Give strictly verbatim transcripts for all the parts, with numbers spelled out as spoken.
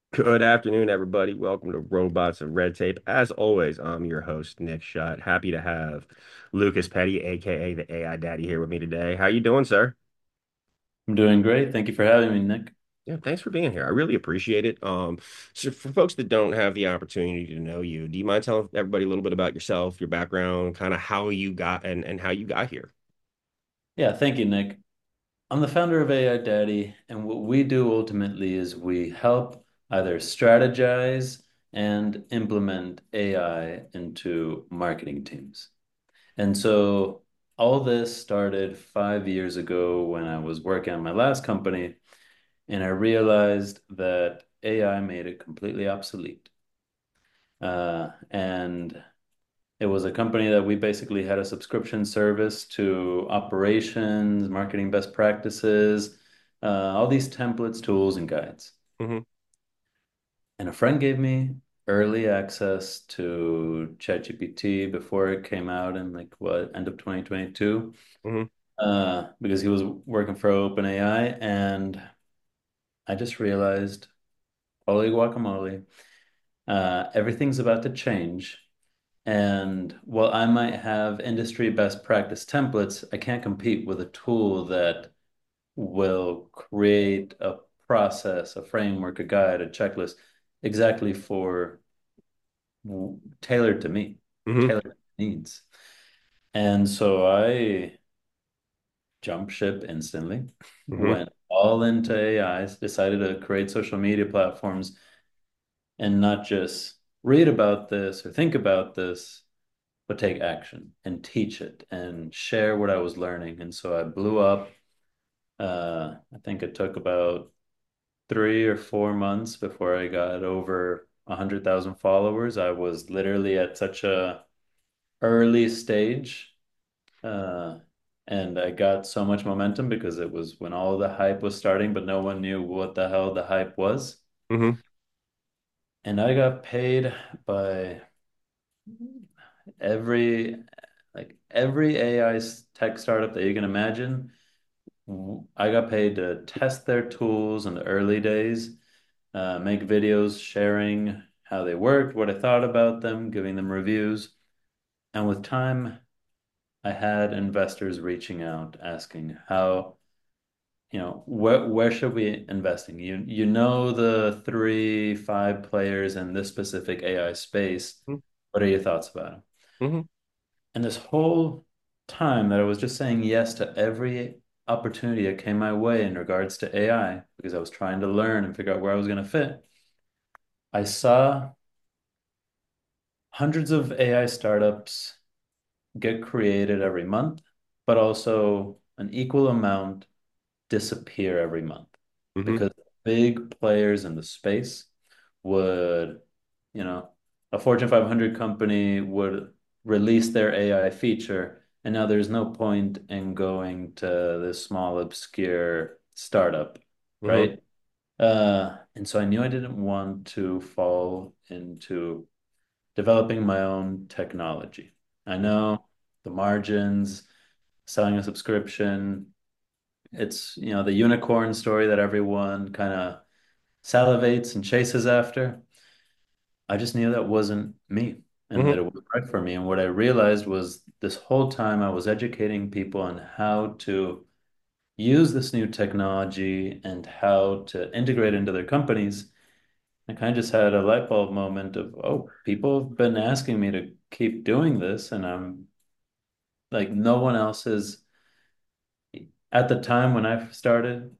Good afternoon, everybody. Welcome to Robots of Red Tape. As always, I'm your host, Nick Shutt. Happy to have Lucas Petty, aka the A I Daddy, here with me today. How you doing, sir? I'm doing great. Thank you for having me, Nick. Yeah, thanks for being here. I really appreciate it. Um, so for folks that don't have the opportunity to know you, do you mind telling everybody a little bit about yourself, your background, kind of how you got and and how you got here? Yeah, thank you, Nick. I'm the founder of A I Daddy, and what we do ultimately is we help either strategize and implement A I into marketing teams. And so all this started five years ago when I was working on my last company, and I realized that A I made it completely obsolete. Uh, and It was a company that we basically had a subscription service to operations, marketing best practices, uh, all these templates, tools, and guides. Hmm. And a friend gave me early access to ChatGPT before it came out in like what, end of twenty twenty-two, Hmm. uh, because he was working for OpenAI. And I just realized, holy guacamole, uh, everything's about to change. And while I might have industry best practice templates, I can't compete with a tool that will create a process, a framework, a guide, a checklist exactly for tailored to me, Hmm. tailored to needs. And so I jumped ship instantly, Hmm. went all into A I, decided to create social media platforms and not just read about this or think about this, but take action and teach it and share what I was learning. And so I blew up. Uh, I think it took about three or four months before I got over a hundred thousand followers. I was literally at such a early stage, uh, and I got so much momentum because it was when all the hype was starting, but no one knew what the hell the hype was. Hmm. And I got paid by every like every A I tech startup that you can imagine. I got paid to test their tools in the early days, uh, make videos sharing how they worked, what I thought about them, giving them reviews. And with time, I had investors reaching out asking how, you know, where where should we investing? You you know the three, five players in this specific A I space. What are your thoughts about them? Hmm. And this whole time that I was just saying yes to every opportunity that came my way in regards to A I, because I was trying to learn and figure out where I was going to fit, I saw hundreds of A I startups get created every month, but also an equal amount disappear every month Hmm. because big players in the space would, you know, a Fortune five hundred company would release their A I feature, and now there's no point in going to this small, obscure startup, Hmm. right? Uh, and so I knew I didn't want to fall into developing my own technology. I know the margins, selling a subscription, it's, you know, the unicorn story that everyone kind of salivates and chases after. I just knew that wasn't me and that Hmm. it wasn't right for me. And what I realized was this whole time I was educating people on how to use this new technology and how to integrate into their companies. I kind of just had a light bulb moment of, oh, people have been asking me to keep doing this, and I'm like, no one else is. At the time when I started,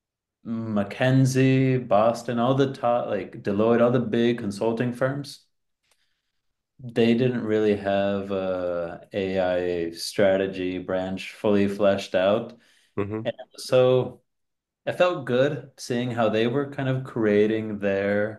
McKinsey, Boston, all the top, like Deloitte, all the big consulting firms, they didn't really have a AI strategy branch fully fleshed out. Hmm. And so I felt good seeing how they were kind of creating their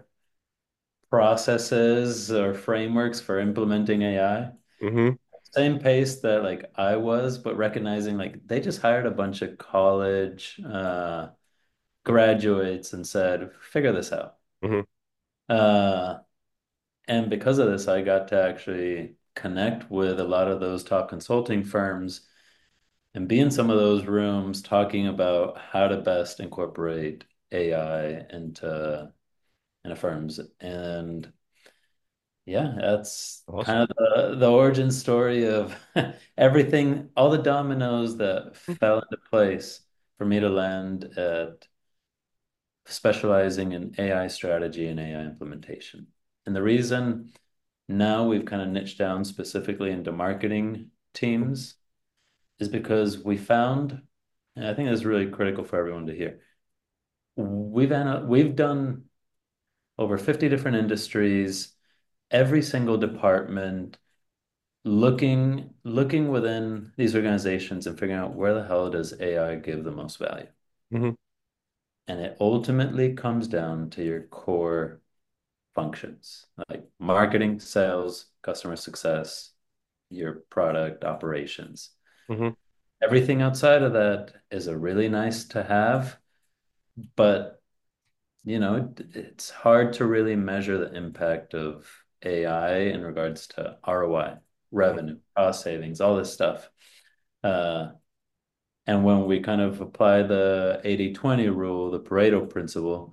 processes or frameworks for implementing A I. Hmm. Same pace that like I was, but recognizing like they just hired a bunch of college uh, graduates and said, figure this out. Hmm. Uh, And because of this, I got to actually connect with a lot of those top consulting firms and be in some of those rooms talking about how to best incorporate A I into in firms. And yeah, that's kind Awesome. of the, the origin story of everything, all the dominoes that fell into place for me to land at specializing in A I strategy and A I implementation. And the reason now we've kind of niched down specifically into marketing teams is because we found, and I think this is really critical for everyone to hear. We've ana- we've done over fifty different industries, every single department, looking looking within these organizations and figuring out where the hell does A I give the most value. Hmm. And it ultimately comes down to your core functions like marketing, sales, customer success, your product operations. Hmm. Everything outside of that is a really nice to have, but you know, it, it's hard to really measure the impact of A I in regards to R O I, revenue, cost savings, all this stuff. Uh, and when we kind of apply the eighty twenty rule, the Pareto principle,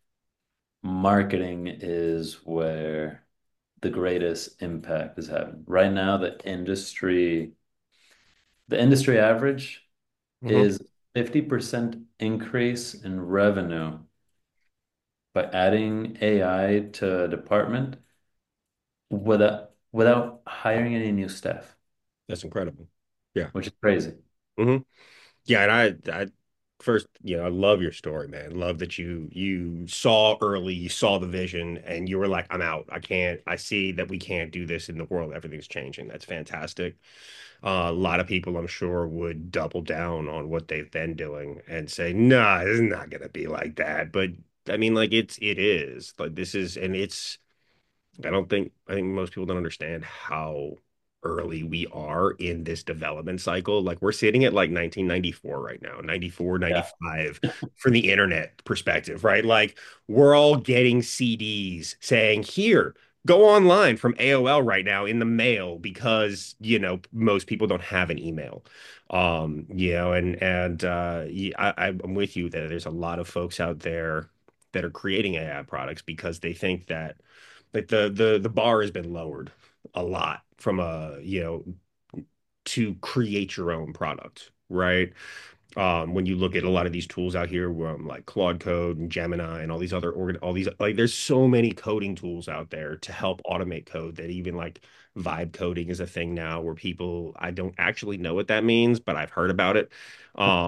marketing is where the greatest impact is having. Right now, the industry, the industry average Hmm. is fifty percent increase in revenue by adding A I to a department without without hiring any new staff, That's incredible. Yeah. which is crazy. Hmm. Yeah, and I, I first, you know, I love your story, man. Love that you you saw early, you saw the vision, and you were like, "I'm out. I can't. I see that we can't do this in the world. Everything's changing." That's fantastic. Uh, a lot of people, I'm sure, would double down on what they've been doing and say, "Nah, it's not gonna be like that." But I mean, like it's it is like this is, and it's I don't think I think most people don't understand how early we are in this development cycle. Like we're sitting at like nineteen ninety-four right now, ninety-four, Yeah. ninety-five from the internet perspective, right? Like we're all getting C Ds saying, "Here, go online from A O L right now in the mail," because, you know, most people don't have an email. Um, you know, and and uh yeah, I, I'm with you that there's a lot of folks out there that are creating A I products because they think that like the the the bar has been lowered a lot from a, you know, to create your own product, right? Um, when you look at a lot of these tools out here, um, like Claude Code and Gemini and all these other organ, all these like, there's so many coding tools out there to help automate code that even like vibe coding is a thing now where people, I don't actually know what that means, but I've heard about it. Um,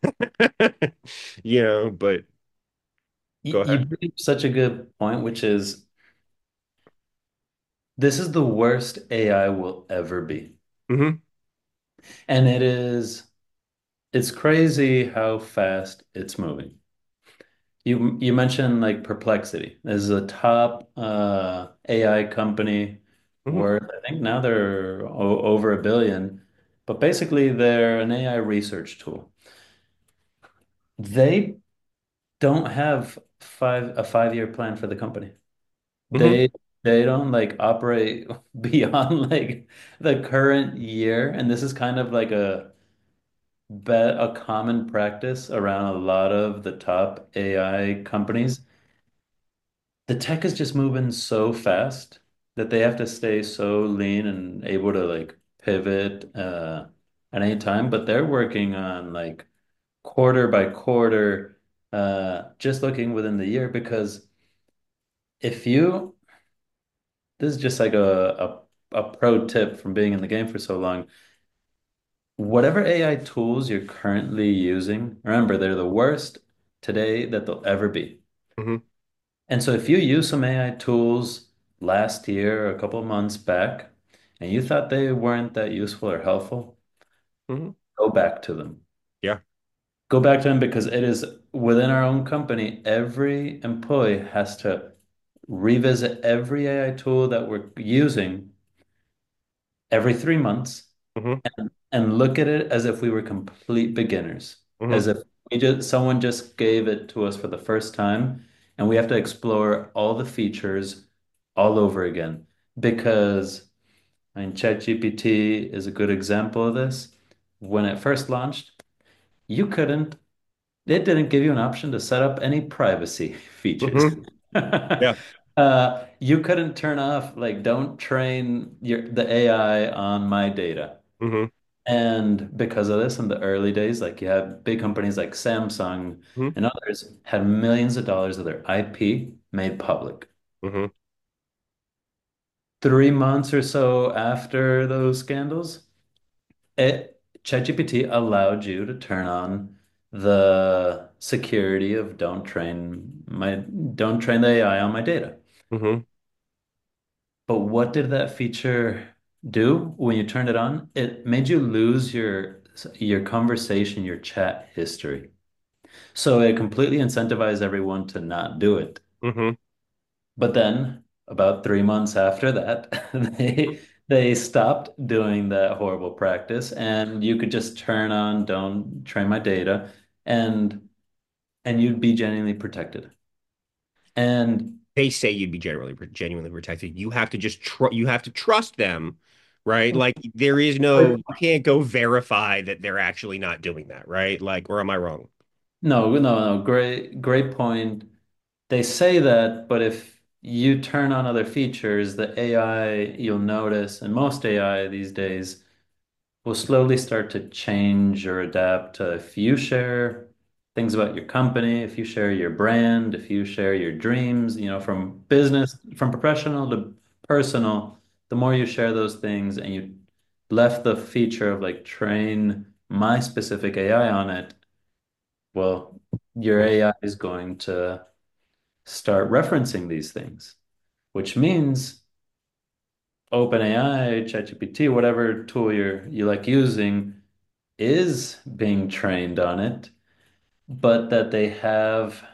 you know, but You, go you ahead. bring up such a good point, which is this is the worst A I will ever be. Hmm. And it is, it's crazy how fast it's moving. You you mentioned like Perplexity. This is a top uh, A I company Hmm. worth, I think now they're o over a billion, but basically they're an A I research tool. They don't have five a five year plan for the company. Hmm. They they don't like operate beyond like the current year, and this is kind of like a bet a common practice around a lot of the top A I companies. The tech is just moving so fast that they have to stay so lean and able to like pivot uh, at any time. But they're working on like quarter by quarter, uh, just looking within the year because if you this is just like a, a a pro tip from being in the game for so long. Whatever A I tools you're currently using, remember they're the worst today that they'll ever be. Hmm. And so if you use some A I tools last year or a couple of months back and you thought they weren't that useful or helpful, Hmm. go back to them. Yeah. Go back to them because it is within our own company, every employee has to revisit every A I tool that we're using every three months Hmm. and, and look at it as if we were complete beginners, Hmm. as if we just someone just gave it to us for the first time, and we have to explore all the features all over again. Because I mean, ChatGPT is a good example of this. When it first launched, you couldn't, it didn't give you an option to set up any privacy features. Hmm. Yeah. Uh, you couldn't turn off, like, don't train your the A I on my data. Hmm. And because of this, in the early days, like you had big companies like Samsung Hmm. and others had millions of dollars of their I P made public. Hmm. Three months or so after those scandals, it ChatGPT allowed you to turn on the security of don't train my don't train the A I on my data. Hmm. But what did that feature do when you turned it on? It made you lose your your conversation, your chat history. So it completely incentivized everyone to not do it. Hmm. But then about three months after that, they they stopped doing that horrible practice, and you could just turn on don't train my data, and and you'd be genuinely protected. And They say you'd be generally genuinely protected. You have to just tr you have to trust them, right? Like there is no, you can't go verify that they're actually not doing that, right? Like, or am I wrong? no, no, no, great, great point. They say that, but if you turn on other features, the A I, you'll notice, and most A I these days will slowly start to change or adapt to if you share things about your company, if you share your brand, if you share your dreams, you know, from business, from professional to personal, the more you share those things and you left the feature of like train my specific A I on it, well, your A I is going to start referencing these things, which means OpenAI, ChatGPT, whatever tool you're you like using is being trained on it, but that they have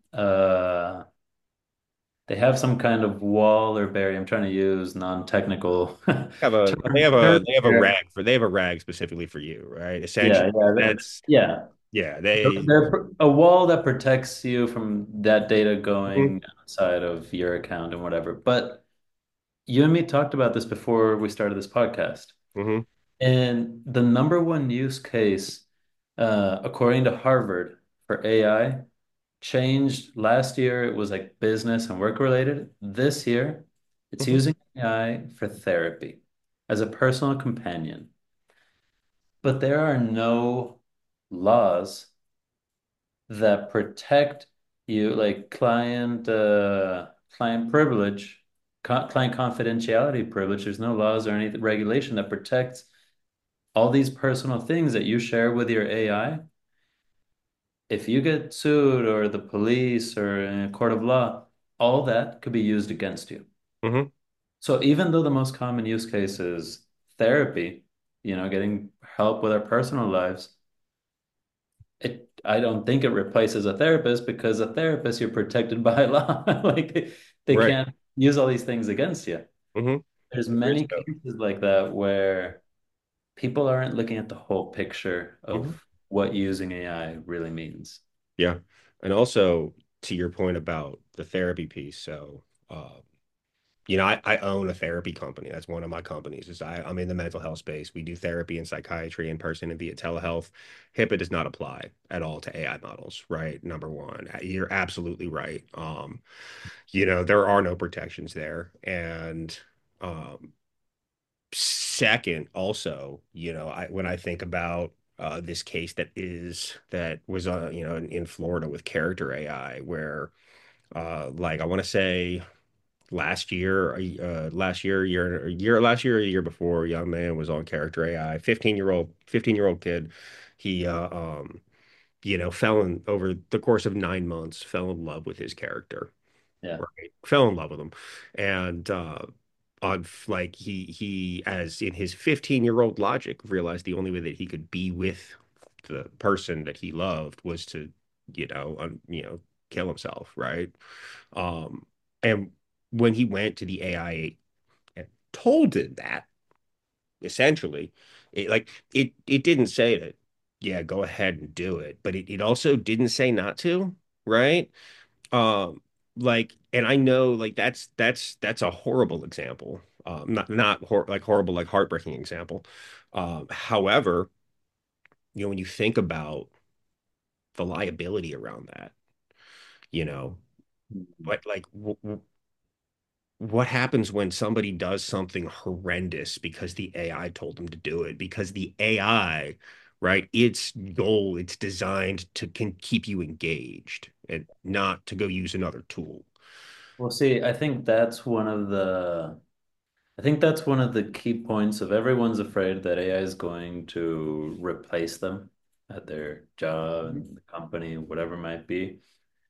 uh they have some kind of wall or barrier. I'm trying to use non-technical Have a they terms have a terms they have a here. rag for they have a rag specifically for you, right? Essentially, Yeah, yeah, that- that's yeah. yeah, they They're a wall that protects you from that data Mhm. going outside of your account and whatever. But you and me talked about this before we started this podcast. Mhm. And the number one use case, uh, according to Harvard, for A I changed last year. It was like business and work related. This year, it's Mhm. using A I for therapy as a personal companion. But there are no laws that protect you, like client uh, client privilege, co client confidentiality privilege. There's no laws or any regulation that protects all these personal things that you share with your A I. If you get sued or the police or in a court of law, all that could be used against you. Mhm. So even though the most common use case is therapy, you know, getting help with our personal lives, it I don't think it replaces a therapist because a therapist you're protected by law. Like they, they Right. can't use all these things against you. Mhm. There's There is many no. cases like that where people aren't looking at the whole picture of Mhm. what using A I really means. Yeah. And also to your point about the therapy piece, so um you know, I, I own a therapy company. That's one of my companies. Is I, I'm in the mental health space. We do therapy and psychiatry in person and via telehealth. HIPAA does not apply at all to A I models, right? Number one, you're absolutely right. Um, you know, there are no protections there. And um, second, also, you know, I when I think about uh, this case that is that was uh, you know, in, in Florida with character A I, where uh, like I want to say last year, uh, last year, year, year, last year, or a year before, a young man was on character A I, fifteen year old, fifteen year old kid. He, uh, um, you know, fell in over the course of nine months, fell in love with his character, Yeah. right? Fell in love with him. And, uh, on like he, he, as in his fifteen year old logic, realized the only way that he could be with the person that he loved was to, you know, un, you know, kill himself, right? Um, and when he went to the A I and told it that, essentially, it like it it didn't say that, yeah, go ahead and do it, but it, it also didn't say not to, right? Um, like, and I know like that's that's that's a horrible example. Um, not not hor like horrible, like heartbreaking example. Um, however, you know, when you think about the liability around that, you know. But like, w w what happens when somebody does something horrendous because the A I told them to do it? Because the A I, right, its goal, it's designed to can keep you engaged and not to go use another tool. Well, see, I think that's one of the I think that's one of the key points of everyone's afraid that A I is going to replace them at their job Mhm. and the company, whatever it might be.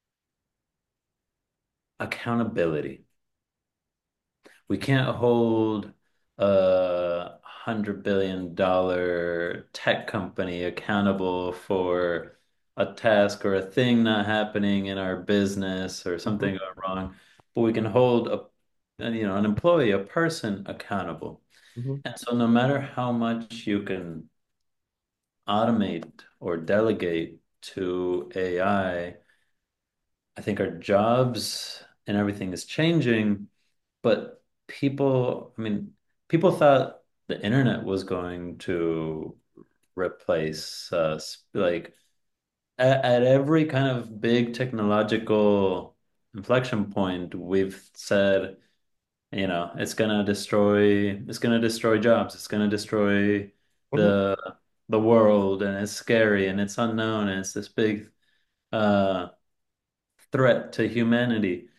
Accountability. We can't hold a hundred billion dollar tech company accountable for a task or a thing not happening in our business or Mhm. something going wrong, but we can hold a you know an employee, a person accountable. Mhm. And so no matter how much you can automate or delegate to A I, I I think our jobs and everything is changing, but people, I mean, people thought the internet was going to replace us. Like at, at every kind of big technological inflection point, we've said, you know, it's gonna destroy, it's gonna destroy jobs, it's gonna destroy Mhm. the the world, and it's scary and it's unknown, and it's this big uh threat to humanity.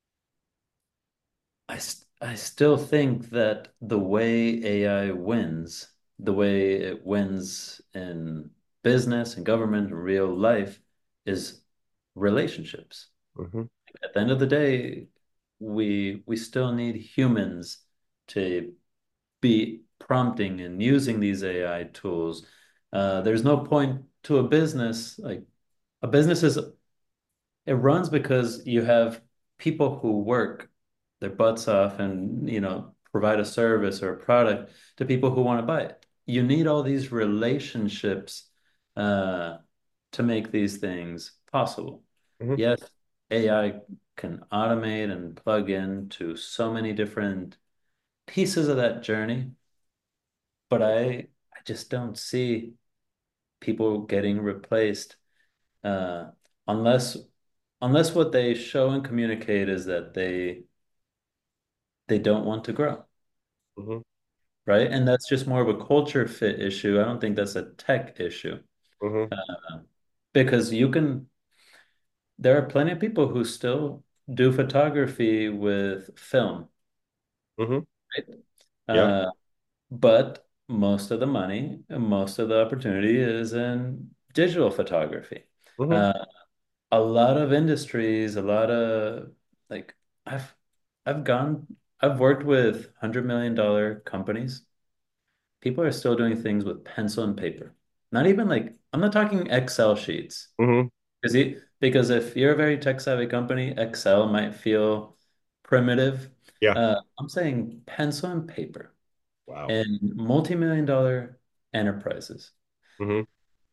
I, st I still think that the way A I wins, the way it wins in business and government and real life is relationships. Mhm. At the end of the day, we we still need humans to be prompting and using these A I tools. Uh, there's no point to a business like a business is it runs because you have people who work their butts off and, you know, provide a service or a product to people who want to buy it. You need all these relationships uh, to make these things possible. Mhm. Yes, A I can automate and plug into so many different pieces of that journey, but I I just don't see people getting replaced uh, unless unless what they show and communicate is that they they don't want to grow, Mhm. right? And that's just more of a culture fit issue. I don't think that's a tech issue. Mhm. Uh, because you can, there are plenty of people who still do photography with film, Mhm. right? Yeah. Uh, but most of the money, and most of the opportunity is in digital photography. Mhm. Uh, a lot of industries, a lot of like I've I've gone I've worked with hundred million dollar companies. People are still doing things with pencil and paper. Not even like I'm not talking Excel sheets. Mhm. Because he, because if you're a very tech savvy company, Excel might feel primitive. Yeah. Uh, I'm saying pencil and paper Wow. in multi-million dollar enterprises. Mhm.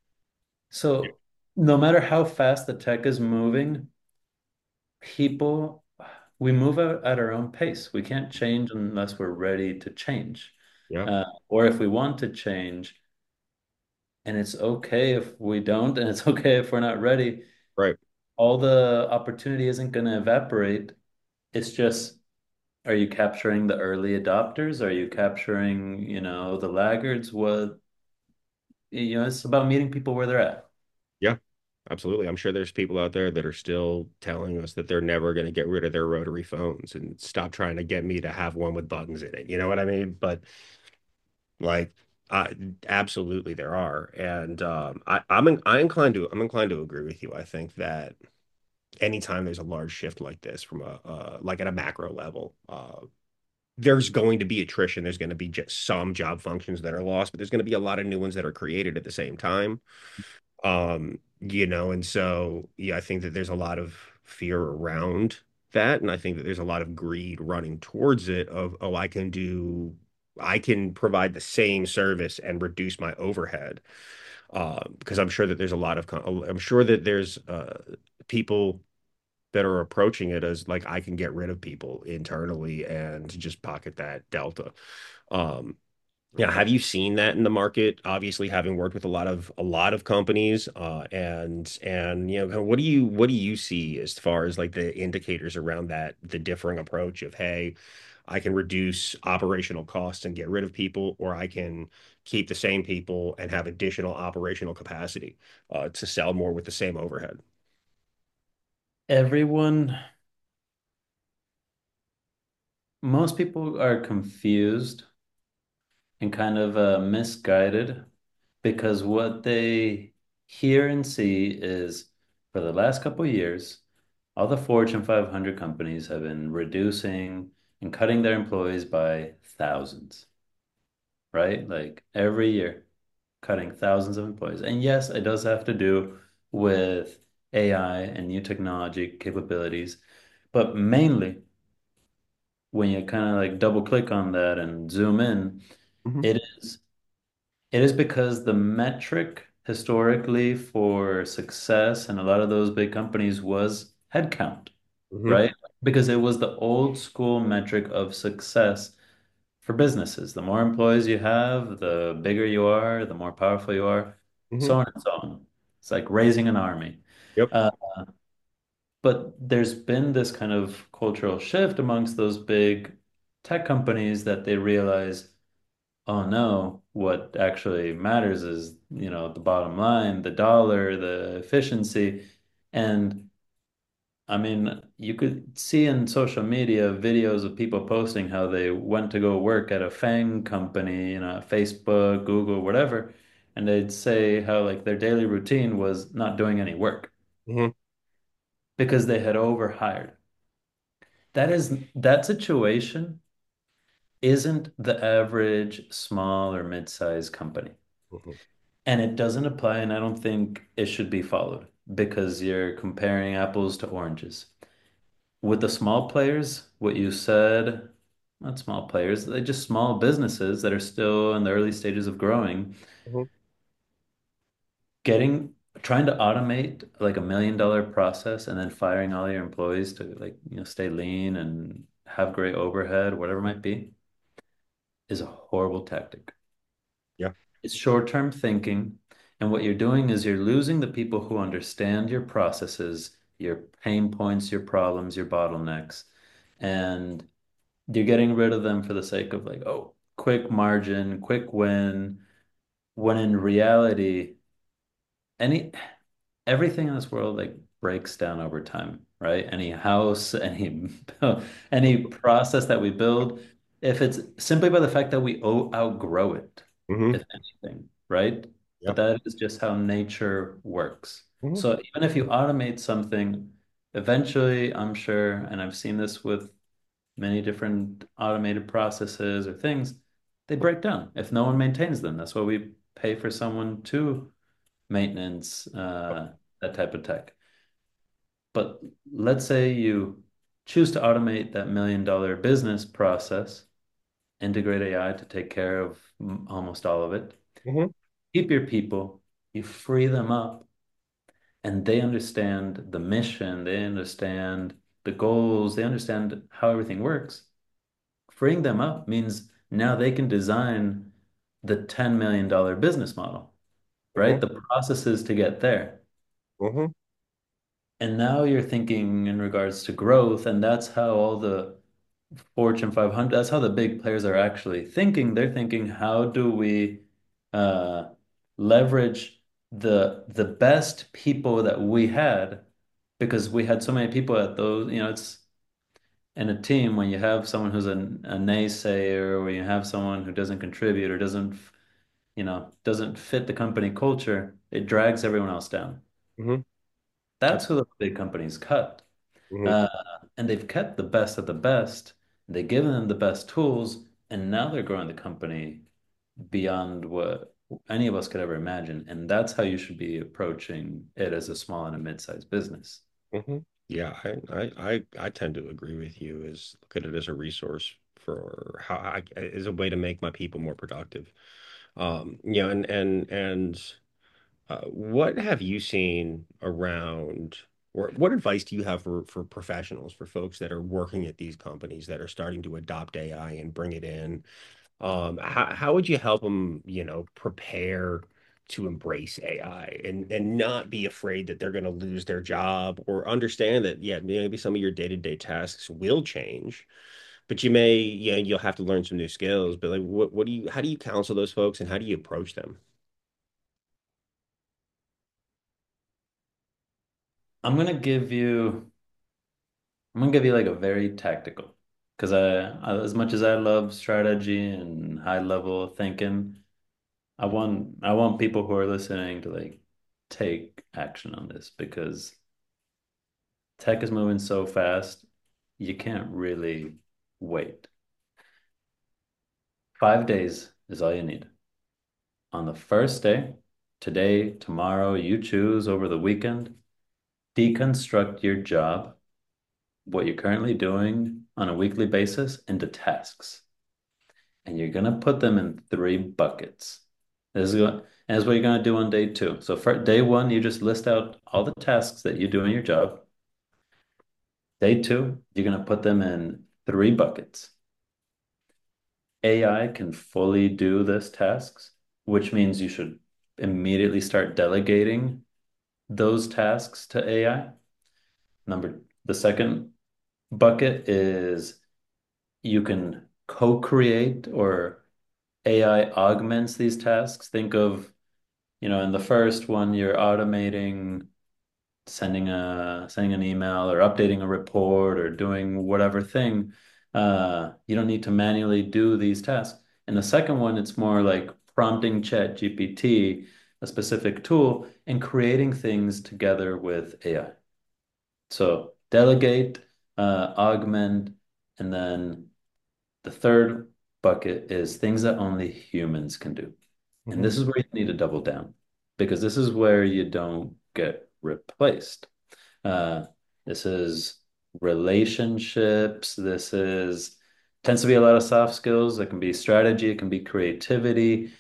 So no matter how fast the tech is moving, people, we move out at our own pace. We can't change unless we're ready to change. Yeah. Uh, or if we want to change, and it's okay if we don't, and it's okay if we're not ready, Right. all the opportunity isn't going to evaporate. It's just, are you capturing the early adopters? Are you capturing, you know, the laggards? What, you know, it's about meeting people where they're at. Yeah. Absolutely. I'm sure there's people out there that are still telling us that they're never going to get rid of their rotary phones and stop trying to get me to have one with buttons in it. You know what I mean? But like, uh, absolutely there are. And um, I, I'm in, I inclined to I'm inclined to agree with you. I think that anytime there's a large shift like this from a uh, like at a macro level, uh, there's going to be attrition. There's going to be just some job functions that are lost, but there's going to be a lot of new ones that are created at the same time. Um, you know, and so yeah, I think that there's a lot of fear around that, and I think that there's a lot of greed running towards it of, oh, I can do I can provide the same service and reduce my overhead. Uh, because I'm sure that there's a lot of I'm sure that there's uh people that are approaching it as like I can get rid of people internally and just pocket that delta. Um, Yeah, have you seen that in the market? Obviously, having worked with a lot of a lot of companies, uh, and and you know, kind of what do you what do you see as far as like the indicators around that, the differing approach of, hey, I can reduce operational costs and get rid of people, or I can keep the same people and have additional operational capacity uh, to sell more with the same overhead. Everyone, most people are confused and kind of uh, misguided because what they hear and see is for the last couple of years, all the Fortune five hundred companies have been reducing and cutting their employees by thousands, right? Like every year, cutting thousands of employees. And yes, it does have to do with A I and new technology capabilities, but mainly when you kind of like double click on that and zoom in, Hmm. it is it is because the metric historically for success and a lot of those big companies was headcount, Hmm. right? Because it was the old school metric of success for businesses. The more employees you have, the bigger you are, the more powerful you are, Hmm. so on and so on. It's like raising an army. Yep. Uh, but there's been this kind of cultural shift amongst those big tech companies that they realize, oh no, what actually matters is, you know, the bottom line, the dollar, the efficiency. And I mean, you could see in social media videos of people posting how they went to go work at a FANG company, you know, Facebook, Google, whatever, and they'd say how like their daily routine was not doing any work Hmm. because they had overhired. That is that situation isn't the average small or mid-sized company. Hmm. And it doesn't apply, and I don't think it should be followed because you're comparing apples to oranges. With the small players, what you said, not small players, they're just small businesses that are still in the early stages of growing, Hmm. getting trying to automate like a million dollar process and then firing all your employees to like, you know, stay lean and have great overhead, whatever it might be, is a horrible tactic. Yeah. It's short-term thinking, and what you're doing is you're losing the people who understand your processes, your pain points, your problems, your bottlenecks, and you're getting rid of them for the sake of like, oh, quick margin, quick win, when in reality, any everything in this world like breaks down over time, right? Any house, any any process that we build, if it's simply by the fact that we o- outgrow it, Hmm. if anything, right? But Yeah. that is just how nature works. Hmm. So even if you automate something, eventually, I'm sure, and I've seen this with many different automated processes or things, they break down if no one maintains them. That's why we pay for someone to maintenance, uh, that type of tech. But let's say you choose to automate that million dollar business process, integrate A I to take care of mm, almost all of it, Hmm. keep your people, you free them up, and they understand the mission, they understand the goals, they understand how everything works. Freeing them up means now they can design the ten million dollar business model, right? Hmm. The processes to get there. Hmm. And now you're thinking in regards to growth, and that's how all the Fortune five hundred, that's how the big players are actually thinking. They're thinking, how do we uh, leverage the the best people that we had because we had so many people at those, you know, it's in a team when you have someone who's a, a naysayer or you have someone who doesn't contribute or doesn't, you know, doesn't fit the company culture, it drags everyone else down. Hmm. That's who the big companies cut. Hmm. Uh, and they've kept the best of the best. They've given them the best tools, and now they're growing the company beyond what any of us could ever imagine. And that's how you should be approaching it as a small and a mid-sized business. Hmm. Yeah, I, I I I tend to agree with you. Is look at it as a resource for how I as a way to make my people more productive. Um, you know, and and and uh, what have you seen around, or what advice do you have for for professionals, for folks that are working at these companies that are starting to adopt A I and bring it in? Um, how how would you help them, you know, prepare to embrace A I and and not be afraid that they're going to lose their job or understand that, yeah, maybe some of your day-to-day tasks will change, but you may, yeah, you'll have to learn some new skills. But like, what what do you, how do you counsel those folks and how do you approach them? I'm gonna give you I'm gonna give you like a very tactical because I, I as much as I love strategy and high level thinking, I want I want people who are listening to like take action on this because tech is moving so fast, you can't really wait. Five days is all you need. On the first day, today, tomorrow, you choose over the weekend, deconstruct your job, what you're currently doing on a weekly basis, into tasks. And you're going to put them in three buckets. This is going, and this is what you're going to do on day two. So for day one, you just list out all the tasks that you do in your job. Day two, you're going to put them in three buckets. A I can fully do this tasks, which means you should immediately start delegating those tasks to A I. Number, the second bucket is you can co-create or A I augments these tasks. Think of, you know, in the first one, you're automating sending a sending an email or updating a report or doing whatever thing. Uh, you don't need to manually do these tasks. In the second one, it's more like prompting Chat G P T, a specific tool, and creating things together with A I. So delegate, uh, augment, and then the third bucket is things that only humans can do. And Hmm. this is where you need to double down because this is where you don't get replaced. Uh, this is relationships. This is tends to be a lot of soft skills. It can be strategy, it can be creativity,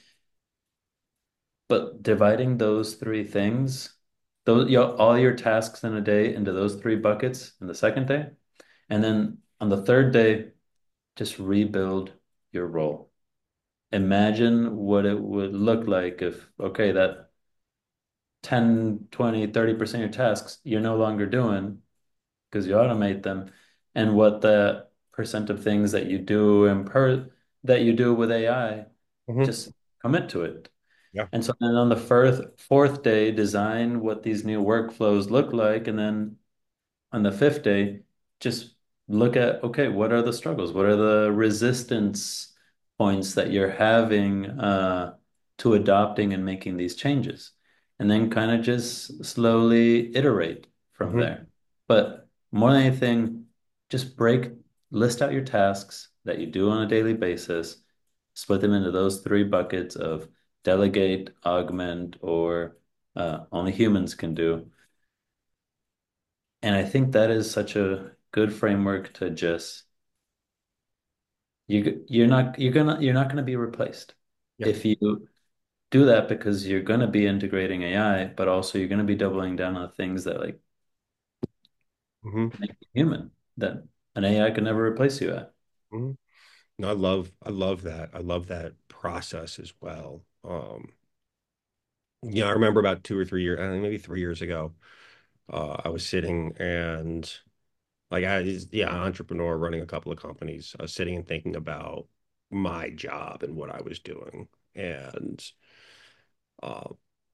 but dividing those three things, those your all your tasks in a day into those three buckets in the second day, and then on the third day, just rebuild your role. Imagine what it would look like if, okay, that ten, twenty, thirty percent of your tasks you're no longer doing because you automate them, and what the percent of things that you do in per that you do with A I, Hmm. just commit to it. Yeah. And so then on the fourth fourth day, design what these new workflows look like, and then on the fifth day, just look at, okay, what are the struggles? What are the resistance points that you're having uh, to adopting and making these changes? And then kind of just slowly iterate from Hmm. there. But more than anything, just break, list out your tasks that you do on a daily basis, split them into those three buckets of delegate, augment, or uh, only humans can do. And I think that is such a good framework to just you you're not you're gonna you're not gonna be replaced Yeah. if you do that because you're gonna be integrating A I, but also you're gonna be doubling down on things that like Hmm. make you human that an A I can never replace you at. Hmm. No, I love I love that. I love that process as well. Um, yeah, I remember about two or three years, uh, maybe three years ago, uh, I was sitting and like I, yeah, entrepreneur running a couple of companies. I was sitting and thinking about my job and what I was doing, and uh,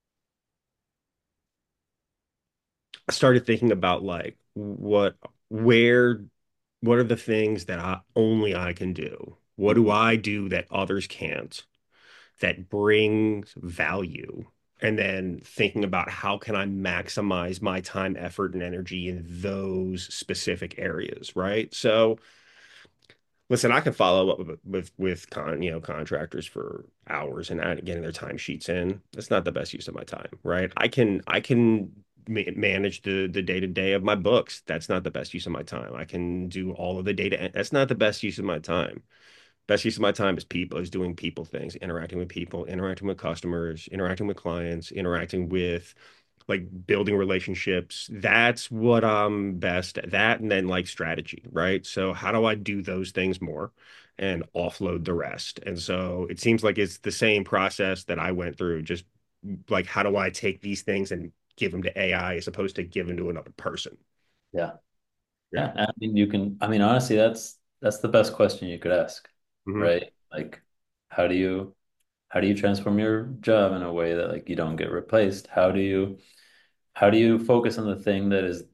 I started thinking about like what, where, what are the things that I only I can do? What do I do that others can't? That brings value. And then thinking about how can I maximize my time, effort, and energy in those specific areas, right? So, listen, I can follow up with with, with con, you know, contractors for hours and add- getting their timesheets in. That's not the best use of my time, right? I can I can ma manage the the day to day of my books. That's not the best use of my time. I can do all of the data. That's not the best use of my time. Best use of my time is people, is doing people things, interacting with people, interacting with customers, interacting with clients, interacting with like building relationships. That's what I'm best at. That and then like strategy, right? So how do I do those things more and offload the rest? And so it seems like it's the same process that I went through, just like how do I take these things and give them to A I as opposed to give them to another person? Yeah. Yeah. Yeah. I mean, you can, I mean, honestly, that's that's the best question you could ask, Hmm. right? Like, how do you how do you transform your job in a way that like you don't get replaced? How do you how do you focus on the thing that is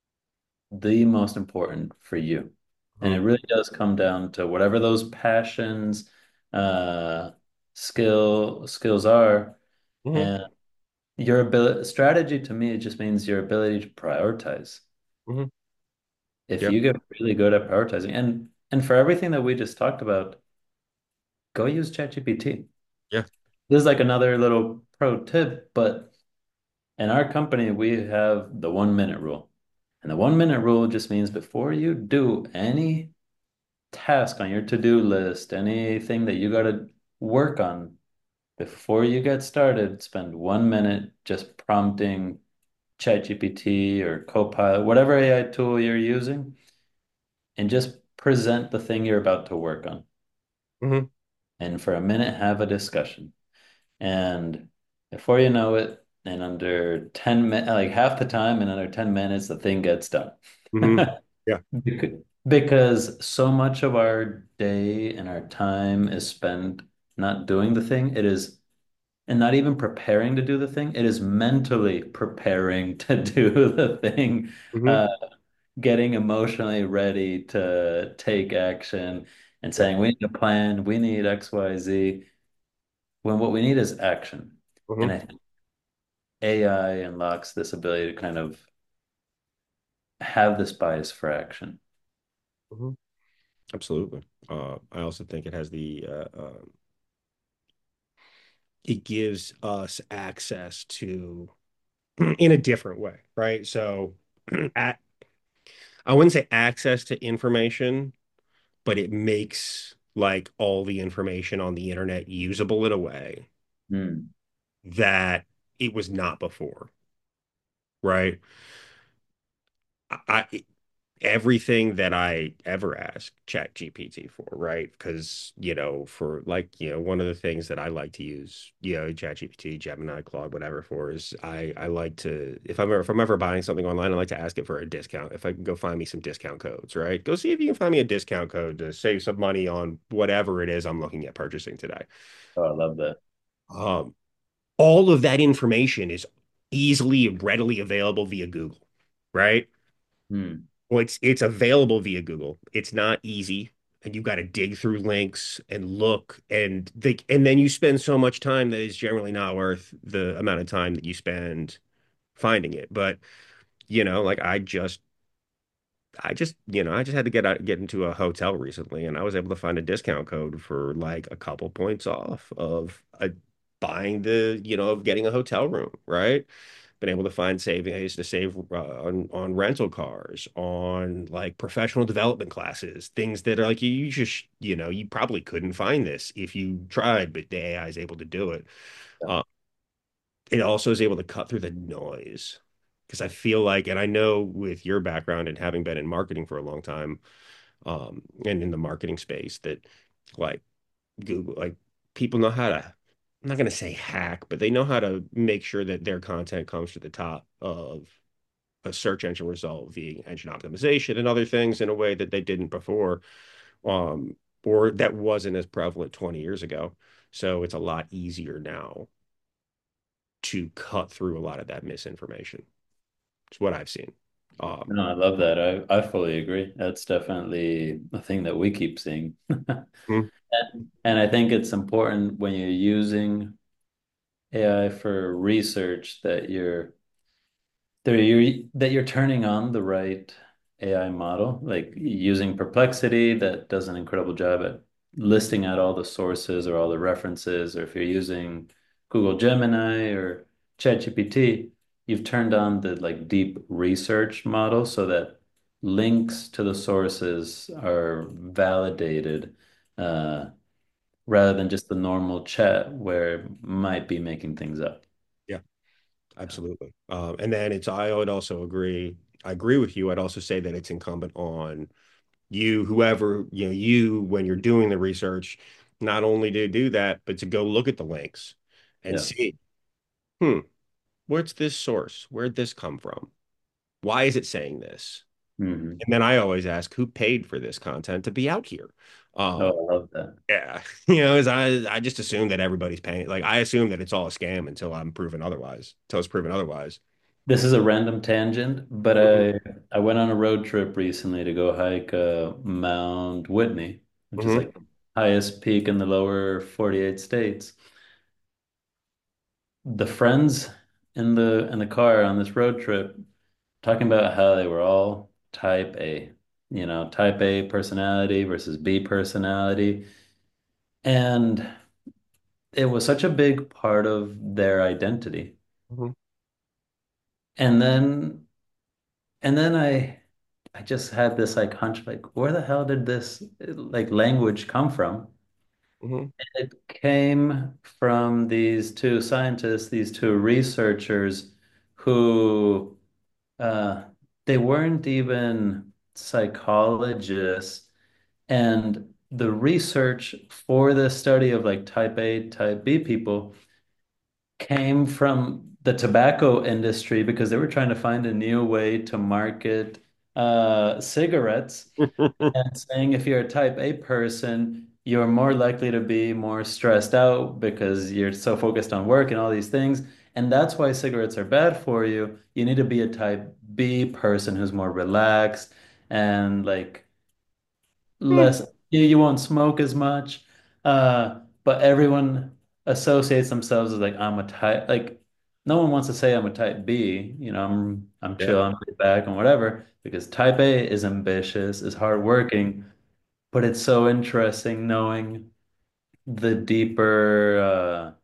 the most important for you? And Hmm. it really does come down to whatever those passions, uh, skill skills are, Hmm. and your ability strategy to me, it just means your ability to prioritize. Hmm. If Yep. you get really good at prioritizing, and and for everything that we just talked about, go use ChatGPT. Yeah. This is like another little pro tip, but in our company, we have the one minute rule. And the one minute rule just means before you do any task on your to-do list, anything that you got to work on, before you get started, spend one minute just prompting ChatGPT or Copilot, whatever A I tool you're using, and just present the thing you're about to work on. Hmm. And for a minute, have a discussion. And before you know it, in under ten minutes, like half the time, in under ten minutes, the thing gets done. Hmm. Yeah. Bec- Because so much of our day and our time is spent not doing the thing. It is, and not even preparing to do the thing. It is mentally preparing to do the thing, Hmm. uh, getting emotionally ready to take action and Yeah. saying, we need a plan, we need X, Y, Z, when what we need is action. And Hmm. I think A I unlocks this ability to kind of have this bias for action. Hmm. Absolutely. Uh, I also think it has the uh, uh, it gives us access to in a different way, right? So at I wouldn't say access to information, but it makes like all the information on the internet usable in a way Hmm. that it was not before, right? I, everything that I ever ask Chat G P T for, right? Because, you know, for like, you know, one of the things that I like to use, you know, Chat G P T, Gemini, Claude, whatever for is I I like to if I'm ever if I'm ever buying something online, I like to ask it for a discount. If I can go find me some discount codes, right? Go see if you can find me a discount code to save some money on whatever it is I'm looking at purchasing today. Oh, I love that. Um, all of that information is easily and readily available via Google, right? Hmm. Well, it's it's available via Google. It's not easy, and you've got to dig through links and look, and they, and then you spend so much time that is generally not worth the amount of time that you spend finding it. But you know, like I just I just you know I just had to get out get into a hotel recently, and I was able to find a discount code for like a couple points off of a buying the you know of getting a hotel room, right? Been able to find saving. I used to save uh, on on rental cars, on like professional development classes, things that are like you, you just you know you probably couldn't find this if you tried, but the A I is able to do it. Yeah. Uh, it also is able to cut through the noise because I feel like, and I know with your background and having been in marketing for a long time, um, and in the marketing space, that like Google, like people know how to. I'm not going to say hack, but they know how to make sure that their content comes to the top of a search engine result via engine optimization and other things in a way that they didn't before, um, or that wasn't as prevalent twenty years ago. So it's a lot easier now to cut through a lot of that misinformation. It's what I've seen. Um, No, I love that. I, I fully agree. That's definitely a thing that we keep seeing. mhm, And, and I think it's important when you're using A I for research that you're there you that you're turning on the right A I model, like using Perplexity that does an incredible job at listing out all the sources or all the references, or if you're using Google Gemini or ChatGPT, you've turned on the like deep research model so that links to the sources are validated, uh, rather than just the normal chat where it might be making things up. yeah. Absolutely. Um, and then it's, I would also agree, I agree with you. I'd also say that it's incumbent on you, whoever, you know, you, when you're doing the research, not only to do that, but to go look at the links and Yeah. see, hmm, what's this source? Where'd this come from? Why is it saying this? Hmm. And then I always ask, who paid for this content to be out here? Oh, Um, I love that. yeah, you know, as I I just assume that everybody's paying. Like I assume that it's all a scam until I'm proven otherwise. Until it's proven otherwise. This is a random tangent, but Mhm. I I went on a road trip recently to go hike uh, Mount Whitney, which is Mhm. like the highest peak in the lower forty-eight states. The friends in the in the car on this road trip talking about how they were all type A, you know, type A personality versus B personality. And it was such a big part of their identity. Mhm. And then and then I I just had this like hunch like where the hell did this like language come from? Mhm. It came from these two scientists, these two researchers who uh they weren't even psychologists. And the research for the study of like type A, type B people came from the tobacco industry because they were trying to find a new way to market uh, cigarettes and saying if you're a type A person, you're more likely to be more stressed out because you're so focused on work and all these things. And that's why cigarettes are bad for you. You need to be a type B person who's more relaxed and like less you, you won't smoke as much. Uh, but everyone associates themselves as like I'm a type like no one wants to say I'm a type B, you know, I'm I'm Yeah. chill, I'm laid back and whatever, because type A is ambitious, is hardworking, but it's so interesting knowing the deeper uh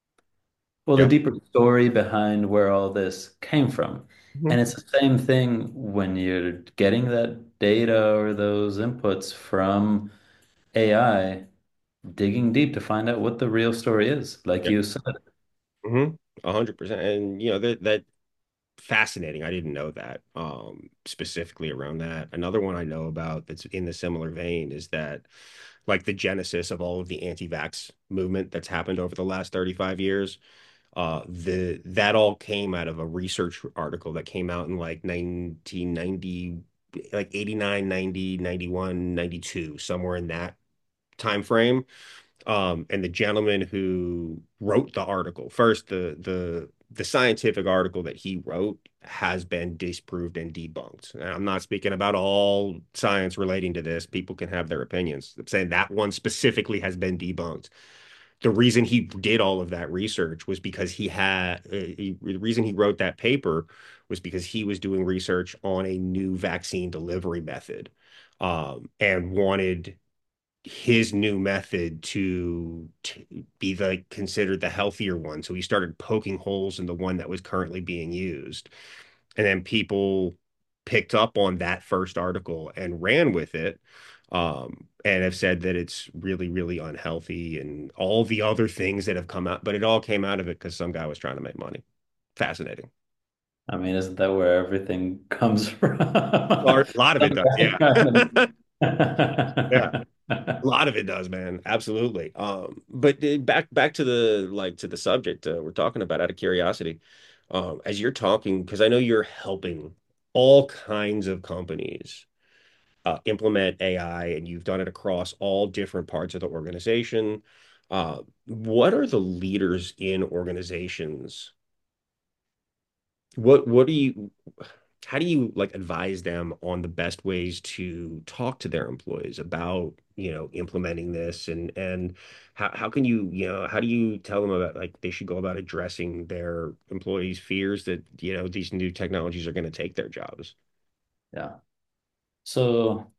well the Yeah. deeper story behind where all this came from. Mhm. And it's the same thing when you're getting that data or those inputs from A I, digging deep to find out what the real story is, like Yeah. you said. Mhm. A hundred percent. And you know that that fascinating. I didn't know that um specifically around that. Another one I know about that's in the similar vein is that like the genesis of all of the anti-vax movement that's happened over the last thirty-five years. Uh, the that all came out of a research article that came out in like nineteen ninety, like eighty-nine, ninety, ninety-one, ninety-two, somewhere in that time frame. Um, and the gentleman who wrote the article, first the the the scientific article that he wrote has been disproved and debunked. And I'm not speaking about all science relating to this. People can have their opinions. I'm saying that one specifically has been debunked. The reason he did all of that research was because he had uh, he, the reason he wrote that paper was because he was doing research on a new vaccine delivery method, um, and wanted his new method to, to be the considered the healthier one. So he started poking holes in the one that was currently being used. And then people picked up on that first article and ran with it, um, and have said that it's really, really unhealthy and all the other things that have come out. But it all came out of it because some guy was trying to make money. Fascinating. I mean, isn't that where everything comes from? Well, a lot of it Some does, guy yeah. trying Yeah. A to- lot of it does, man. Absolutely. Um, but uh, back back to the like to the subject uh, we're talking about out of curiosity. Um, as you're talking, because I know you're helping all kinds of companies uh, implement A I, and you've done it across all different parts of the organization. Uh, what are the leaders in organizations? What what do you how do you like advise them on the best ways to talk to their employees about, you know, implementing this, and and how how can you, you know, how do you tell them about like they should go about addressing their employees' fears that, you know, these new technologies are going to take their jobs? Yeah. So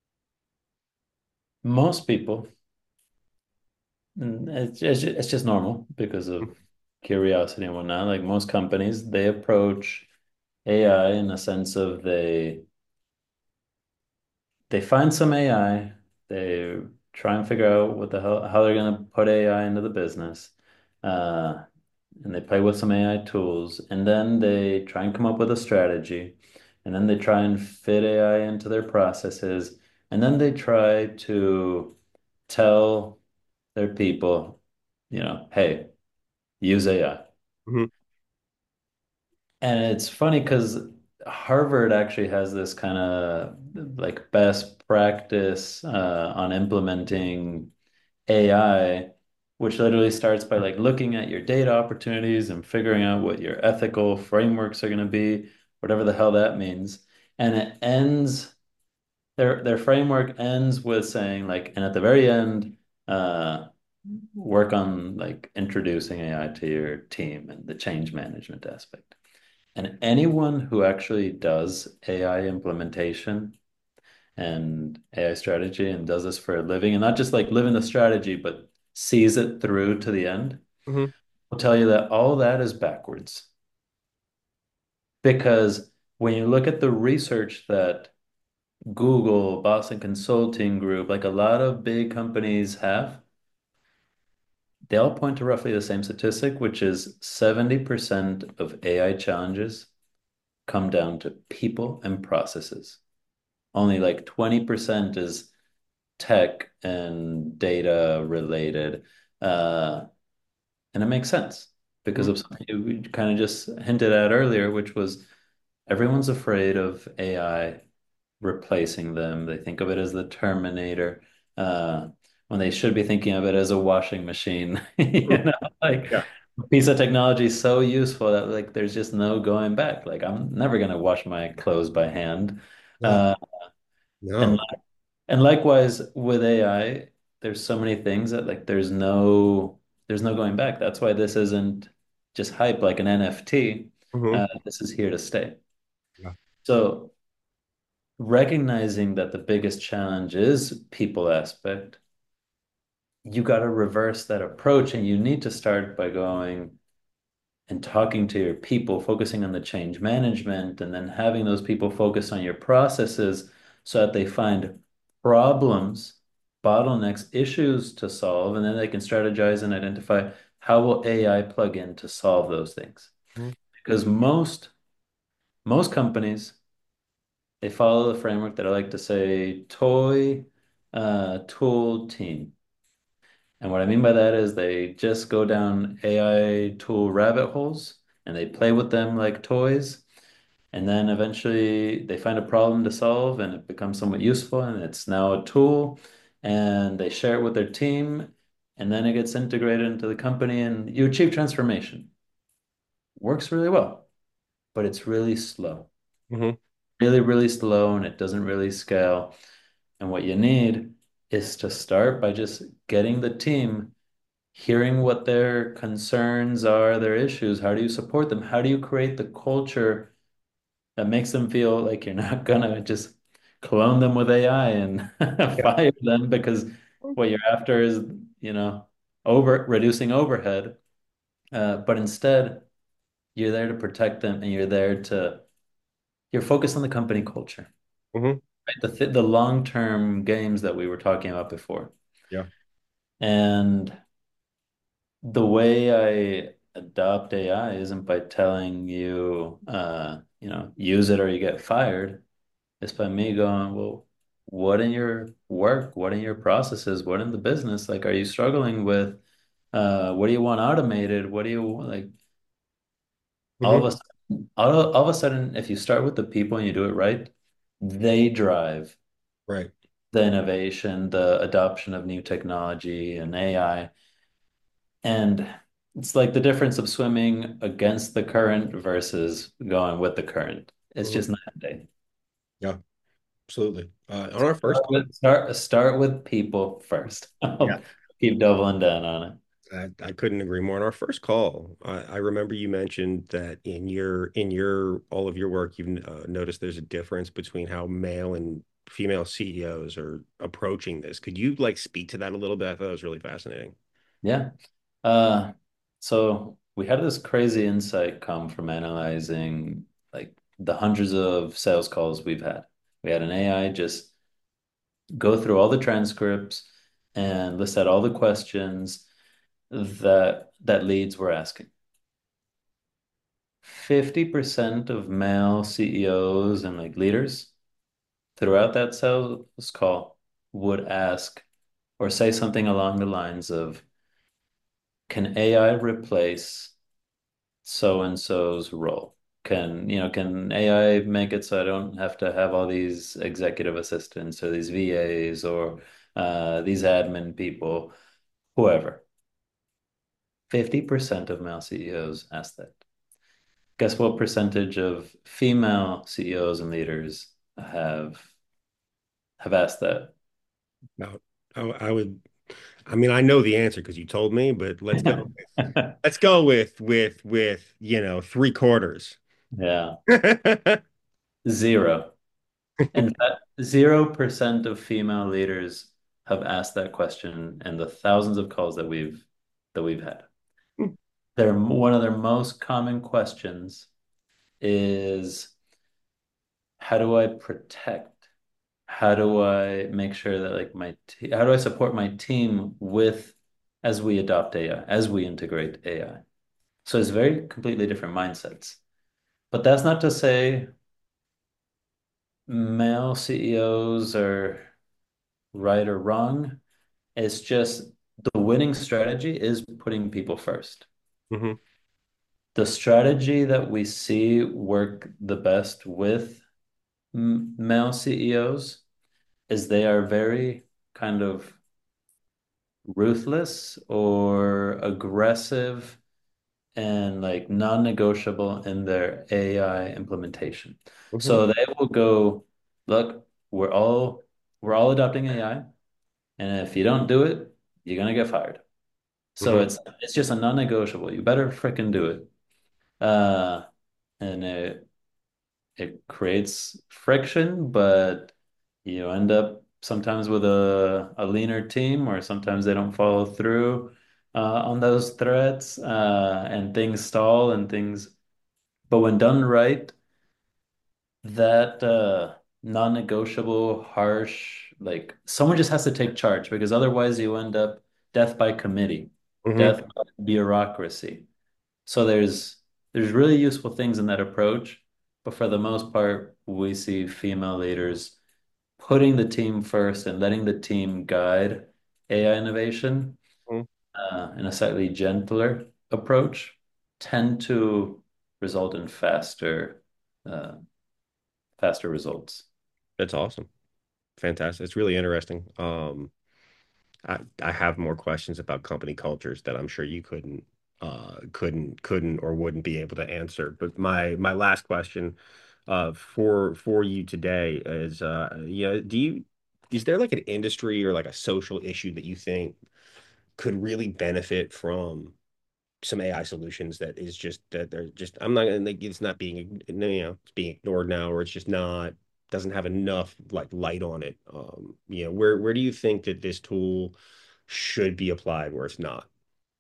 most people, and it's just, it's just normal because of curiosity and whatnot. Like most companies, they approach A I in a sense of they they find some A I, they try and figure out what the hell how they're gonna put A I into the business. Uh, and they play with some A I tools, and then they try and come up with a strategy, and then they try and fit A I into their processes, and then they try to tell their people, you know, hey, use A I. Hmm. And it's funny because Harvard actually has this kind of like best practice uh, on implementing A I, which literally starts by like looking at your data opportunities and figuring out what your ethical frameworks are going to be, whatever the hell that means. And it ends their their framework ends with saying like, and at the very end, uh, work on like introducing A I to your team and the change management aspect. And anyone who actually does A I implementation and A I strategy and does this for a living, and not just like living the strategy, but sees it through to the end, Hmm. will tell you that all that is backwards. Because when you look at the research that Google, Boston Consulting Group, like a lot of big companies have, they all point to roughly the same statistic, which is seventy percent of A I challenges come down to people and processes. Only like twenty percent is tech and data related. Uh, and it makes sense because Hmm. of something you kind of just hinted at earlier, which was everyone's afraid of A I replacing them. They think of it as the Terminator, uh, when they should be thinking of it as a washing machine. You know, like Yeah. a piece of technology is so useful that like there's just no going back. Like I'm never gonna wash my clothes by hand. No, Uh, and no. and likewise with A I, there's so many things that like there's no there's no going back. That's why this isn't just hype like an N F T. Hmm. Uh, this is here to stay. Yeah. So recognizing that the biggest challenge is people aspect, you got to reverse that approach, and you need to start by going and talking to your people, focusing on the change management, and then having those people focus on your processes so that they find problems, bottlenecks, issues to solve, and then they can strategize and identify how will A I plug in to solve those things. Mhm. Because most most companies, they follow the framework that I like to say toy, uh, tool, team. And what I mean by that is they just go down A I tool rabbit holes and they play with them like toys. And then eventually they find a problem to solve and it becomes somewhat useful and it's now a tool and they share it with their team and then it gets integrated into the company and you achieve transformation. Works really well, but it's really slow. Hmm. Really, really slow and it doesn't really scale. And what you need is to start by just getting the team, hearing what their concerns are, their issues. How do you support them? How do you create the culture that makes them feel like you're not gonna just clone them with A I and Yeah. fire them because what you're after is, you know, over reducing overhead. Uh, but instead, you're there to protect them and you're there to you're focused on the company culture, Hmm. right? The th the long-term games that we were talking about before. Yeah. And the way I adopt A I isn't by telling you, uh, you know, use it or you get fired. It's by me going, well, what in your work, what in your processes, what in the business, like, are you struggling with? Uh, what do you want automated? What do you like? All Hmm. of a sudden, all, all of a sudden, if you start with the people and you do it right, they drive Right. the innovation, the adoption of new technology and A I. And it's like the difference of swimming against the current versus going with the current. It's Hmm. just night and day. Yeah. Absolutely. Uh, on our Start first with start start with people first. Yeah. I'll keep doubling down on it. I, I couldn't agree more. On our first call, I, I remember you mentioned that in your in your all of your work, you've uh, noticed there's a difference between how male and female C E Os are approaching this. Could you like speak to that a little bit? I thought it was really fascinating. Yeah. Uh, so we had this crazy insight come from analyzing like the hundreds of sales calls we've had. We had an A I just go through all the transcripts and list out all the questions that that leads were asking. fifty percent of male C E Os and like leaders throughout that sales call would ask or say something along the lines of, can A I replace so and so's role? Can, you know, can A I make it so I don't have to have all these executive assistants or these V As or uh, these admin people, whoever? fifty percent of male C E Os ask that. Guess what percentage of female C E Os and leaders have have asked that? No, I, I would. I mean, I know the answer because you told me, but let's go. Let's go with with with you know three quarters. Yeah, zero. In fact, zero percent of female leaders have asked that question in the thousands of calls that we've that we've had. They're one of their most common questions is, how do I protect? How do I make sure that like my te how do I support my team with as we adopt A I, as we integrate A I? So it's very completely different mindsets. But that's not to say male C E Os are right or wrong. It's just the winning strategy is putting people first. Hmm. The strategy that we see work the best with m- male C E Os is they are very kind of ruthless or aggressive and like non-negotiable in their A I implementation. Hmm. So they will go, look, we're all we're all adopting A I, and if you don't do it, you're gonna get fired. So Hmm. it's it's just a non-negotiable. You better fricking do it. Uh, and it it creates friction, but you end up sometimes with a, a leaner team, or sometimes they don't follow through uh, on those threats, uh, and things stall and things. But when done right, that uh, non-negotiable, harsh, like someone just has to take charge because otherwise you end up death by committee, Hmm. death by bureaucracy. So there's there's really useful things in that approach, but for the most part, we see female leaders putting the team first and letting the team guide A I innovation uh, in a slightly gentler approach tend to result in faster uh, faster results. That's awesome. Fantastic. It's really interesting. Um, I I have more questions about company cultures that I'm sure you couldn't uh couldn't couldn't or wouldn't be able to answer. But my my last question uh for for you today is uh you know, do you is there like an industry or like a social issue that you think could really benefit from some A I solutions that is just that they're just I'm not gonna like it's not being you know it's being ignored now or it's just not doesn't have enough like light on it. Um, you know, where where do you think that this tool should be applied where it's not?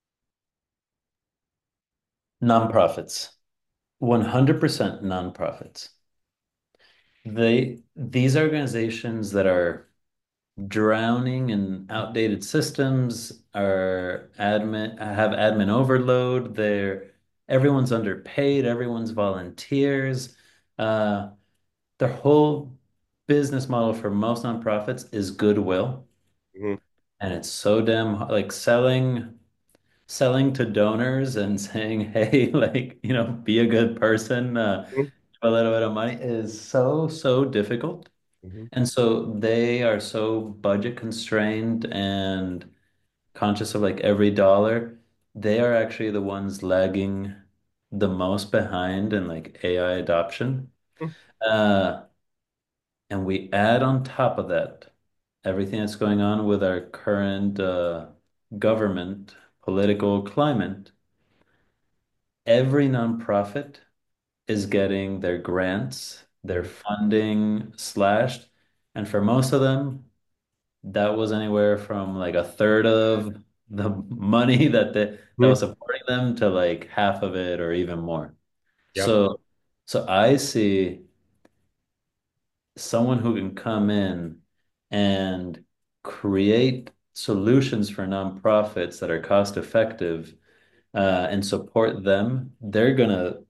Nonprofits, one hundred percent nonprofits. They these organizations that are drowning in outdated systems, are admin have admin overload. They're everyone's underpaid, everyone's volunteers. Uh, their whole business model for most nonprofits is goodwill, Hmm. and it's so damn like selling selling to donors and saying, "Hey, like, you know, be a good person, uh, a little bit of money," is so, so difficult. Hmm. And so they are so budget constrained and conscious of like every dollar. They are actually the ones lagging the most behind in like A I adoption. Uh, and we add on top of that everything that's going on with our current uh, government political climate. Every nonprofit is getting their grants, their Hmm. funding slashed. And for most of them, that was anywhere from like a third of the money that they, that Hmm. was supporting them to like half of it or even more. Yep. So, so I see someone who can come in and create solutions for nonprofits that are cost effective uh, and support them. They're gonna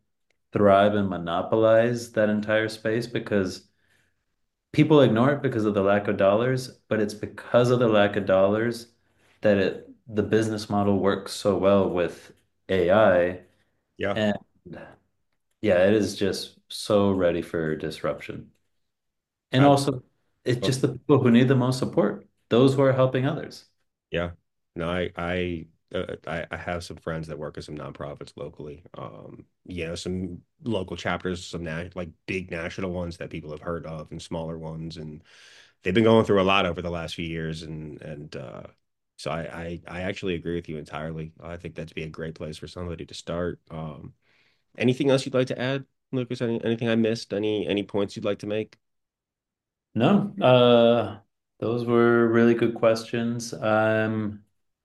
thrive and monopolize that entire space because people ignore it because of the lack of dollars, but it's because of the lack of dollars that it the business model works so well with A I. Yeah. And yeah, it is just so ready for disruption. And I, also, it's just the people who need the most support, those who are helping others. Yeah. No, I I uh, I, I have some friends that work at some nonprofits locally. Um, you know, some local chapters, some na like big national ones that people have heard of, and smaller ones, and they've been going through a lot over the last few years, and and uh, so I, I I actually agree with you entirely. I think that'd be a great place for somebody to start. Um, anything else you'd like to add, Lucas? Any, anything I missed? Any any points you'd like to make? No, uh, those were really good questions. Um,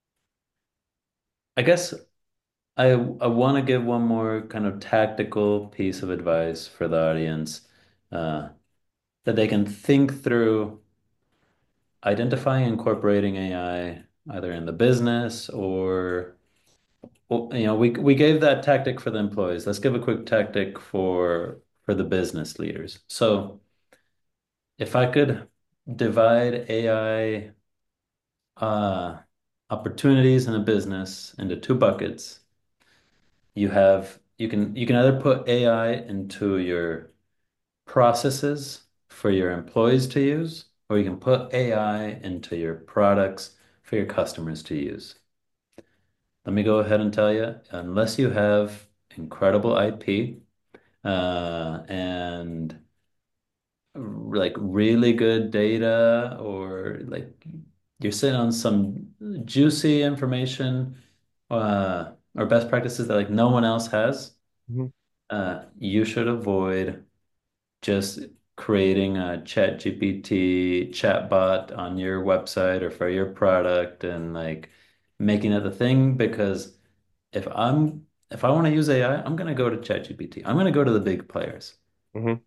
I guess I I want to give one more kind of tactical piece of advice for the audience, uh, that they can think through identifying and incorporating A I either in the business or, well, you know, we we gave that tactic for the employees. Let's give a quick tactic for for the business leaders. So if I could divide A I uh, opportunities in a business into two buckets, you have you can you can either put A I into your processes for your employees to use, or you can put A I into your products for your customers to use. Let me go ahead and tell you, unless you have incredible I P uh, and like really good data, or like you're sitting on some juicy information uh, or best practices that like no one else has, Mhm. uh, you should avoid just creating a Chat G P T chatbot on your website or for your product and like making it the thing, because if I'm if I want to use A I, I'm going to go to Chat G P T. I'm going to go to the big players. Mhm.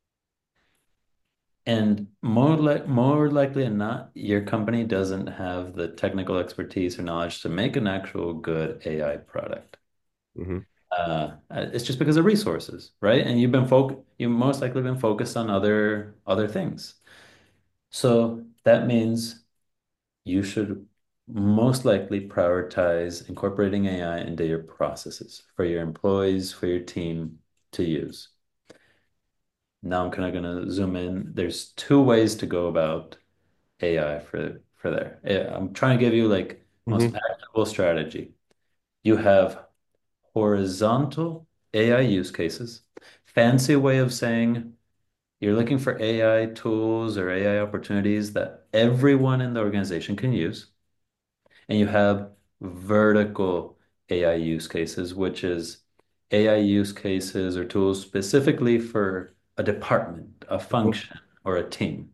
And more like more likely than not, your company doesn't have the technical expertise or knowledge to make an actual good A I product. Mhm. Uh, it's just because of resources, right? And you've been foc you most likely been focused on other other things. So that means you should most likely prioritize incorporating A I into your processes for your employees, for your team to use. Now I'm kind of going to zoom in. There's two ways to go about A I for for there. Yeah, I'm trying to give you like most Mhm. actionable strategy. You have horizontal A I use cases. Fancy way of saying you're looking for A I tools or A I opportunities that everyone in the organization can use. And you have vertical A I use cases, which is A I use cases or tools specifically for a department, a Mhm. function, or a team.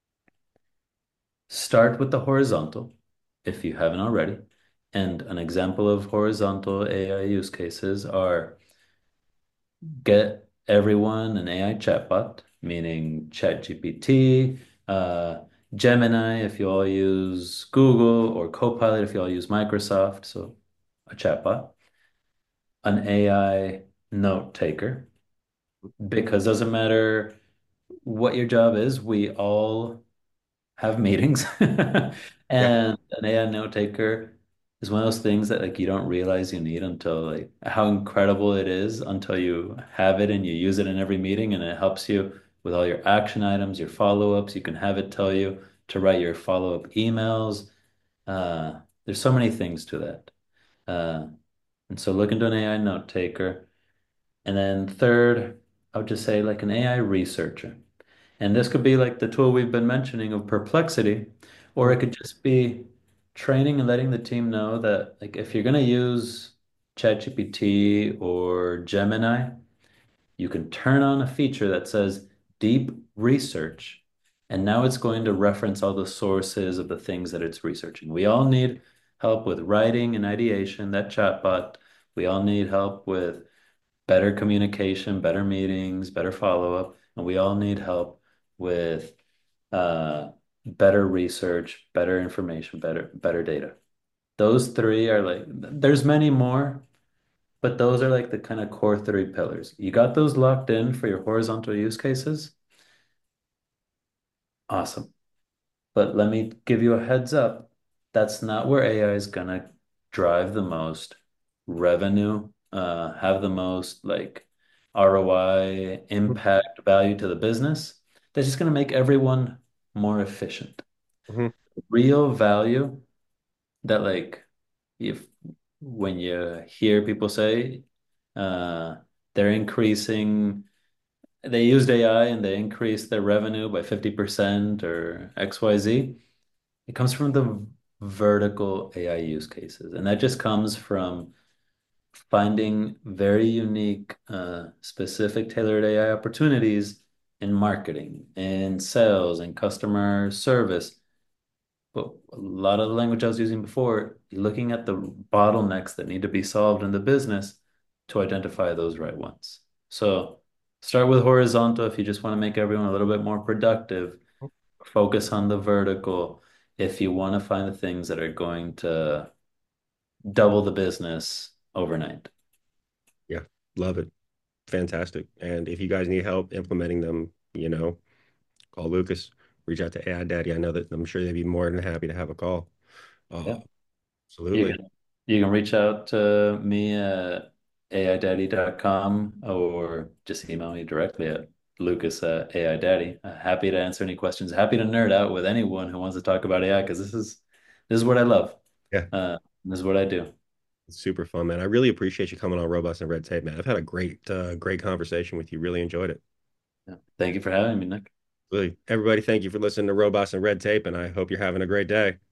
Start with the horizontal if you haven't already. And an example of horizontal A I use cases are get everyone an A I chatbot, meaning ChatGPT, uh, Gemini if you all use Google, or Copilot if you all use Microsoft, so a chatbot, an A I note taker, because it doesn't matter what your job is, we all have meetings. Yeah. And an A I note taker is one of those things that like you don't realize you need until like how incredible it is until you have it and you use it in every meeting, and it helps you with all your action items, your follow-ups. You can have it tell you to write your follow-up emails. Uh, there's so many things to that. Uh, and so look into an A I note taker. And then third, I would just say like an A I researcher. And this could be like the tool we've been mentioning of Perplexity, or Mhm. it could just be training and letting the team know that like if you're going to use ChatGPT or Gemini, you can turn on a feature that says deep research. And now it's going to reference all the sources of the things that it's researching. We all need help with writing and ideation, that chatbot. We all need help with better communication, better meetings, better follow-up, and we all need help with uh, better research, better information, better better data. Those three are like there's many more, But those are like the kind of core three pillars. You got those locked in for your horizontal use cases? Awesome. But let me give you a heads up. That's not where A I is gonna drive the most revenue, uh, have the most like R O I, impact, value to the business. That's just gonna make everyone more efficient. Mhm. Real value that like if when you hear people say uh, they're increasing, they used A I and they increased their revenue by fifty percent or X Y Z. It comes from the vertical A I use cases. And that just comes from finding very unique, uh, specific tailored A I opportunities in marketing, in sales, and customer service. But a lot of the language I was using before, looking at the bottlenecks that need to be solved in the business to identify those right ones. So start with horizontal if you just want to make everyone a little bit more productive. Focus on the vertical if you want to find the things that are going to double the business overnight. Yeah, love it. Fantastic. And if you guys need help implementing them, you know, call Lucas, reach out to A I Daddy. I know that I'm sure they'd be more than happy to have a call. Uh, Yeah. You absolutely. can you can reach out to me at a i daddy dot com or just email me directly at Lucas at A I Daddy. Uh, happy to answer any questions. Happy to nerd out with anyone who wants to talk about A I because this is this is what I love. Yeah, Uh, this is what I do. it's super fun, man. I really appreciate you coming on Robots and Red Tape, man. I've had a great, uh, great conversation with you. Really enjoyed it. Yeah. Thank you for having me, Nick. Really, everybody, thank you for listening to Robots and Red Tape, and I hope you're having a great day.